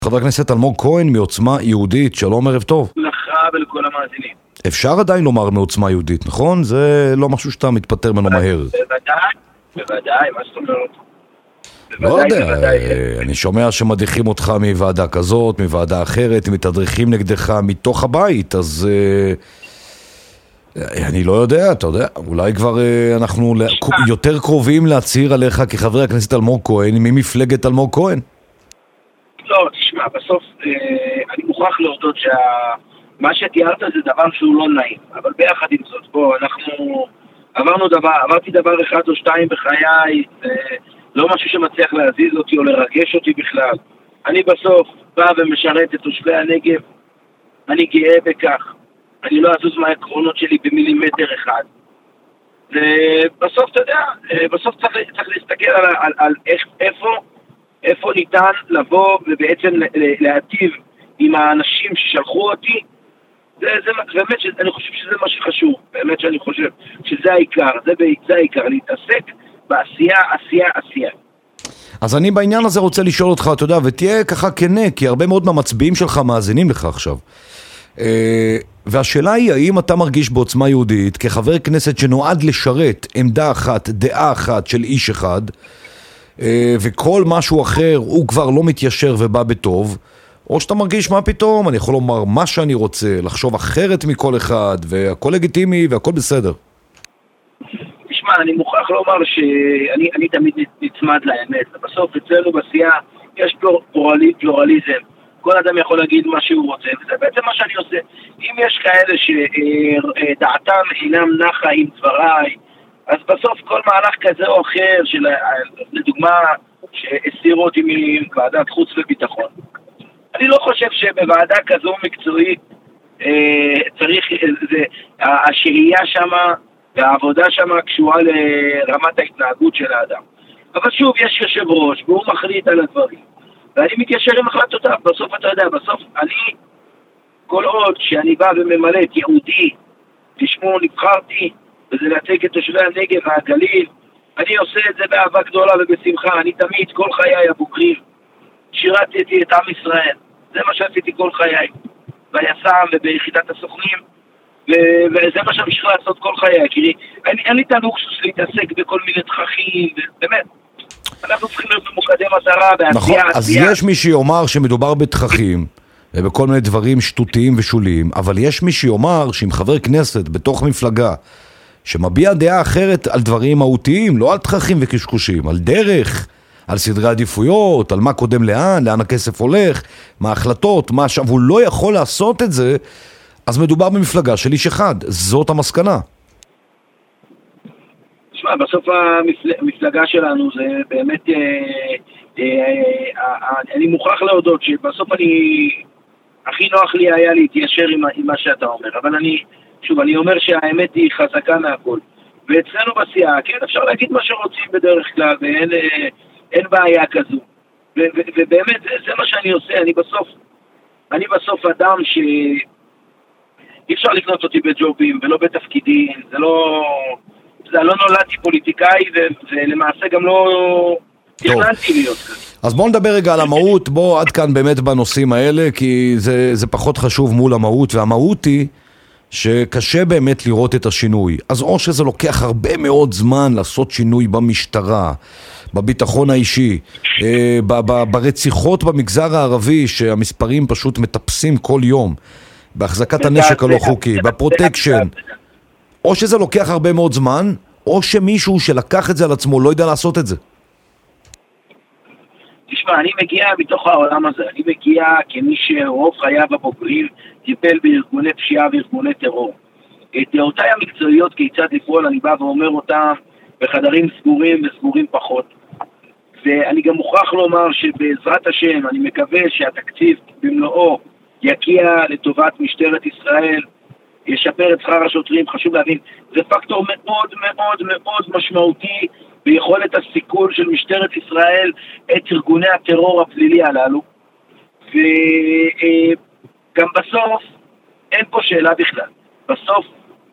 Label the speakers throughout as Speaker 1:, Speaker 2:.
Speaker 1: חבר הכנסת אלמוג כהן מעוצמה יהודית, שלום, ערב טוב.
Speaker 2: לך ולכל המאזינים.
Speaker 1: אפשר עדיין לומר מעוצמה יהודית, נכון? זה לא משהו שאתה מתפטר ממנו מהר.
Speaker 2: בוודאי, מה זאת אומרת?
Speaker 1: לא יודע, אני שומע שמדיחים אותך מוועדה כזאת, מוועדה אחרת, מתדריכים נגדך מתוך הבית, אז אני לא יודע, אתה יודע, אולי כבר אנחנו יותר קרובים להצהיר עליך כחבר הכנסת אלמוג כהן, ממפלגת אלמוג כהן.
Speaker 2: לא, תשמע, בסוף אני מוכרח להודות מה שתיארת זה דבר שהוא לא נעים, אבל ביחד עם זאת, בוא, אנחנו עברתי דבר אחד או שתיים בחיי, לא משהו שמצליח להזיז אותי או לרגש אותי בכלל. אני בסוף בא ומשרת את תושבי הנגב, אני גאה בכך, אני לא אזוז מהעקרונות שלי במילימטר אחד. ובסוף, אתה יודע, בסוף צריך להסתכל על איפה ניתן לבוא ובעצם להטיב עם האנשים ששלחו אותי. זה באמת, אני חושב שזה מה שחשוב, באמת שאני חושב שזה העיקר, זה העיקר, להתעסק בעשייה, עשייה.
Speaker 1: אז אני בעניין הזה רוצה לשאול אותך, אתה יודע, ותהיה ככה כנה, כי הרבה מאוד מהמצביעים שלך מאזינים לך עכשיו. והשאלה היא, האם אתה מרגיש בעוצמה יהודית כחבר כנסת שנועד לשרת עמדה אחת, דעה אחת של איש אחד, וכל משהו אחר הוא כבר לא מתיישר ובא בטוב, או שאתה מרגיש מה פתאום, אני יכול לומר מה שאני רוצה, לחשוב אחרת מכל אחד, והכל לגיטימי והכל בסדר.
Speaker 2: תשמע, אני מוכרח לומר שאני תמיד נצמד לאמת, ובסוף אצלנו בסיעה יש פלורליזם, כל אדם יכול להגיד מה שהוא רוצה, וזה בעצם מה שאני עושה. אם יש כאלה שדעתם אינם נחה עם דבריי, אז בסוף כל מהלך כזה או אחר, לדוגמה, שהסירו אותי מוועדת חוץ וביטחון. אני לא חושב שבוועדה כזו מקצועית צריך, השהייה שמה והעבודה שמה קשורה לרמת ההתנהגות של האדם. אבל שוב, יש יושב ראש והוא מחליט על הדברים. ואני מתיישר עם החלטותיו. בסוף אתה יודע, בסוף אני, כל עוד שאני בא וממלא את ייעודי, תשמעו, נבחרתי, וזה להציג את תושבי הנגב והגליל, אני עושה את זה באהבה גדולה ובשמחה. אני תמיד, כל חיי הבוגרים, שירתתי את עם ישראל. זה מה שעשיתי כל חיי. ביס"מ וביחידת הסוכנים, וזה מה שאני לעשות כל חיי. כי אין לי את הלוקסוס להתעסק בכל מיני תככים, באמת. אנחנו צריכים להיות ממוקדי מטרה בעשייה.
Speaker 1: נכון, אז יש מי שיאמר שמדובר בתככים, ובכל מיני דברים שטותיים ושוליים, אבל יש מי שיאמר שאם חבר כנסת בתוך מפלגה, שמביע דעה אחרת על דברים מהותיים, לא על תככים וקשקושים, על דרך, על סדרי עדיפויות, על מה קודם לאן הכסף הולך, מה ההחלטות, מה עכשיו, הוא לא יכול לעשות את זה, אז מדובר במפלגה של איש אחד. זאת המסקנה.
Speaker 2: תשמע, בסוף המפלגה שלנו זה באמת, אני מוכרח להודות שבסוף הכי נוח לי היה להתיישר עם מה שאתה אומר, אבל אני אומר שהאמת היא חזקה מהכל. ואצלנו בסיעה, כן, אפשר להגיד מה שרוצים בדרך כלל, ואין בעיה כזו. ובאמת, זה מה שאני עושה. אני בסוף אדם שאי אפשר לקנות אותי בג'ובים ולא בתפקידים. זה לא נולדתי פוליטיקאי, ולמעשה גם לא תכננתי להיות כזה.
Speaker 1: אז בואו נדבר רגע על המהות. בואו עד כאן באמת בנושאים האלה, כי זה פחות חשוב מול המהות, והמהות היא שקשה באמת לראות את השינוי. אז או שזה לוקח הרבה מאוד זמן לעשות שינוי במשטרה, בביטחון האישי, ברציחות במגזר הערבי, שהמספרים פשוט מטפסים כל יום, בהחזקת הנשק הלא חוקי, בפרוטקשן, או שזה לוקח הרבה מאוד זמן, או שמישהו שלקח את זה על עצמו לא יודע לעשות את זה.
Speaker 2: תשמע, אני מגיע מתוך העולם הזה, אני מגיע כמי שרוב חייו הבוגרים טיפל בארגוני פשיעה וארגוני טרור. את דעותיי המקצועיות כיצד לפעול, אני בא ואומר אותם בחדרים סגורים וסגורים פחות. ואני גם מוכרח לומר שבעזרת השם, אני מקווה שהתקציב במלואו יגיע לטובת משטרת ישראל, ישפר את שכר השוטרים. חשוב להבין, זה פקטור מאוד מאוד מאוד משמעותי ביכולת הסיכול של משטרת ישראל את ארגוני הטרור הפלילי הללו. וגם בסוף אין פה שאלה בכלל. בסוף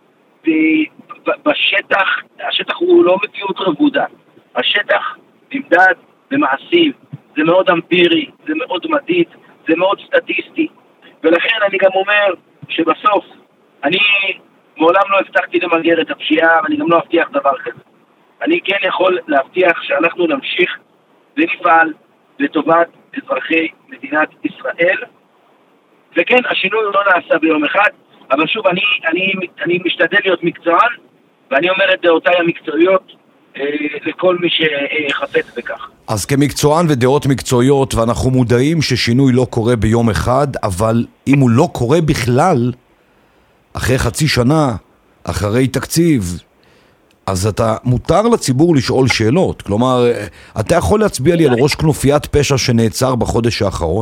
Speaker 2: בשטח, השטח הוא לא מציאות רבודה. השטח נמדד במעשים, זה מאוד אמפירי, זה מאוד מדיד, זה מאוד סטטיסטי, ולכן אני גם אומר שבסוף אני מעולם לא הבטחתי למגר את הפשיעה, ואני גם לא אבטיח דבר כזה. אני כן יכול להבטיח שאנחנו נמשיך ונפעל לטובת אזרחי מדינת ישראל, וכן, השינוי לא נעשה ביום אחד, אבל שוב, אני משתדל להיות מקצוען, ואני אומר את דעותיי המקצועיות לכל מי שחפץ בכך.
Speaker 1: אז כמקצוען ודעות מקצועיות, ואנחנו מודעים ששינוי לא קורה ביום אחד, אבל אם הוא לא קורה בכלל, אחרי חצי שנה, אחרי תקציב, אז אתה מותר לציבור לשאול שאלות. כלומר, אתה יכול להצביע לי על ראש כנופיית פשע שנעצר בחודש האחרון?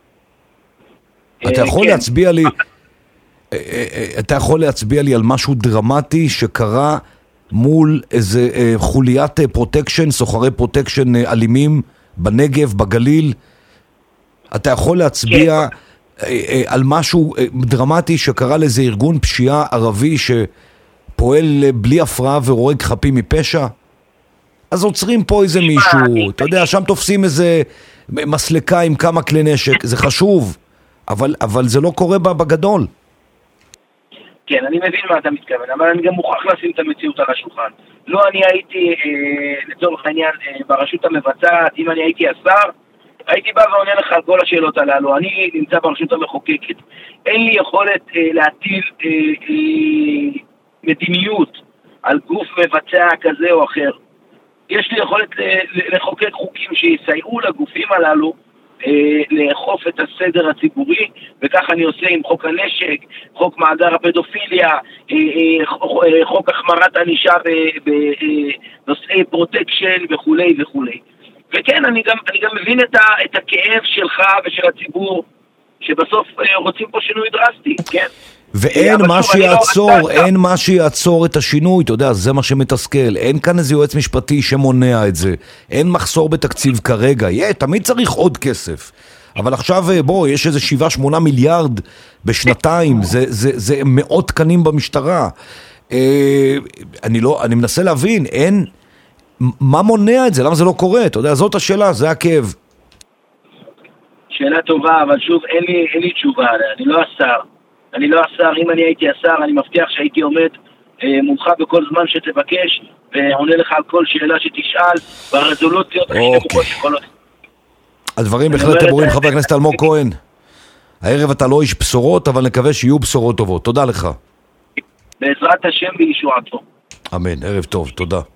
Speaker 1: אתה יכול להצביע לי על משהו דרמטי שקרה מול איזה חוליית פרוטקשן, סוחרי פרוטקשן אלימים בנגב, בגליל? אתה יכול להצביע על משהו דרמטי שקרה לאיזה ארגון פשיעה ערבי שפועל בלי הפרעה ורואה חפים מפשע? אז עוצרים פה איזה מישהו, אתה יודע, שם תופסים איזה מסלקה עם כמה כלי נשק, זה חשוב, אבל זה לא קורה בגדול.
Speaker 2: כן, אני מבין מה אתה מתכוון, אבל אני גם מוכרח לשים את המציאות על השולחן. לא אני הייתי, לצורך העניין, ברשות המבצעת, אם אני הייתי השר, הייתי בא ועונה לך על כל השאלות הללו. אני נמצא ברשות המחוקקת. אין לי יכולת להטיל מדיניות על גוף מבצע כזה או אחר. יש לי יכולת לחוקק חוקים שיסייעו לגופים הללו לאכוף את הסדר הציבורי, וכך אני עושה עם חוק הנשק, חוק מאגר הפדופיליה, חוק החמרת ענישה בנושאי פרוטקשן וכולי וכולי. וכן, אני גם מבין את הכאב שלך ושל הציבור, שבסוף רוצים פה שינוי דרסטי, כן?
Speaker 1: ואין מה שיעצור את השינוי, אתה יודע, זה מה שמתסכל. אין כאן איזה יועץ משפטי שמונע את זה. אין מחסור בתקציב כרגע. תמיד צריך עוד כסף. אבל עכשיו, יש איזה 7-8 מיליארד בשנתיים. זה מאות תקנים במשטרה. אני מנסה להבין, מה מונע את זה? למה זה לא קורה? אתה יודע, זאת השאלה, זה הכאב.
Speaker 2: שאלה טובה, אבל שוב, אין לי תשובה. אני לא השר, אם אני הייתי השר, אני מבטיח שהייתי עומד מומחה בכל זמן שתבקש, ועונה לך על כל שאלה שתשאל, ברזולוציות הכי נמוכות שכל עוד.
Speaker 1: הדברים בהחלט ברורים, חבר הכנסת אלמוג כהן. הערב אתה לא איש בשורות, אבל נקווה שיהיו בשורות טובות. תודה לך.
Speaker 2: בעזרת השם בישועתו.
Speaker 1: אמן, ערב טוב, תודה.